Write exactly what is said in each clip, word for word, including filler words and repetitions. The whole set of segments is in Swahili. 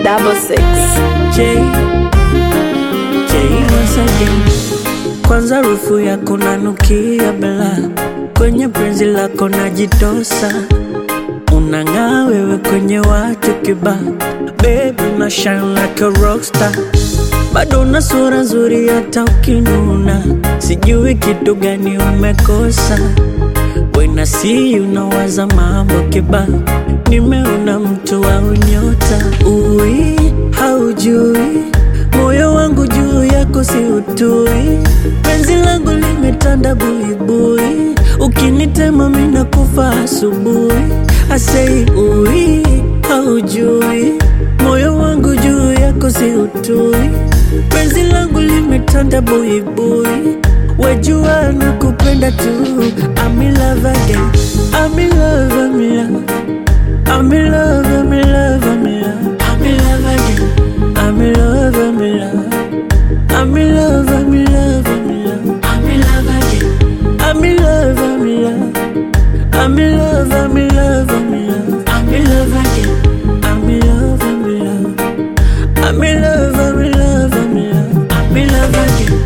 double six. J, J once again. Kwanza rufu yako nanukia bela, kwenye penzi lako najitosa. Unang'aa wewe kwenye watu kiba, baby una shine like a rockstar. Bado una sura nzuri hata ukinuna, sijui kitu gani umekosa. When I see you nawaza mambo kiba, nimeona mtu wa unyota. Ui, haujui moyo wangu juu yako si utui. Penzi langu limetanda buibui, ukinitema mina kufa asubuhi. I say ui, haujui moyo wangu juu yako si utui. Penzi langu limetanda buibui, wajua nakupenda tu. I'm in love again, I'm in love, I'm in love, I'm in love, I'm in love, I'm in love, I'm in love again. I'm in love, I'm in love, I'm in love, I'm in love, I'm in love, I'm in love again. I'm in love, I'm in love, I'm in love, I'm in love, I'm in love, I'm in love again. I'm in love, I'm in love, I'm in love, I'm in love, I'm in love, I'm in love again.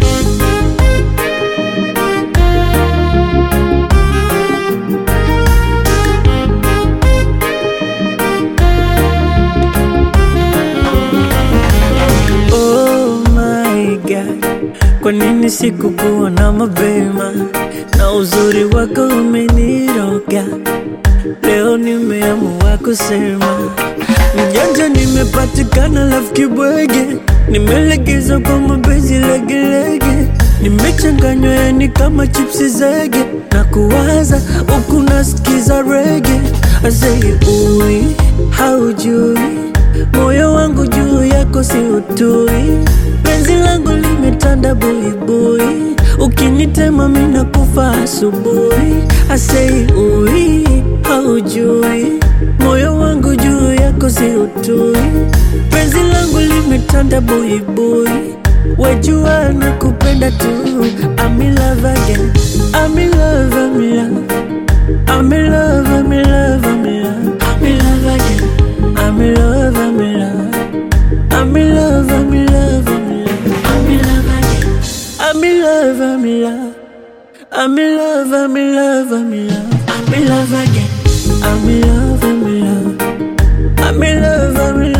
Kwa nini sikukuwa na mapema? Na uzuri wako umeniroga, leo nimeamua kusema. Mjanja nimepatikana lafu kibwege, nimelegeza kwa mapenzi legelege. Nimechanganywa yani kama chipsi zege, na kuwaza huku nasikiza reggae. I say ui, haujui moyo wangu juu yako si utui. Penzi langu limetanda buibui, ukinitema mina kufa asubuhi. I say ui, haujui moyo wangu juu yako si utui. Penzi langu limetanda buibui, wajua nakupenda tu. I'm in love again, I'm in love, I'm in love, I'm in love, I'm in love, I'm in love, I'm in love again. I'm in love, I'm in love, I'm in love, I'm in love, I'm in love, I'm in love again. I'm in love, I'm in love, I'm in love, I'm in love, I'm in love, I'm in love again. I'm in love, I'm in love, I'm in love, I'm in love.